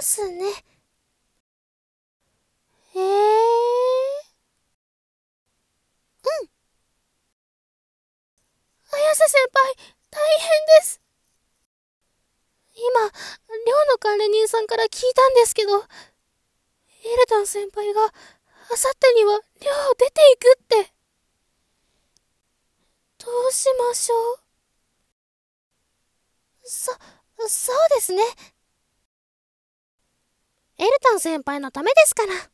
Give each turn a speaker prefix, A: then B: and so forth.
A: ますね。うん。綾瀬先輩、大変です。今、寮の管理人さんから聞いたんですけど、エルタン先輩があさってには寮を出ていくって。どうしましょう。そうですね。エルタン先輩のためですから。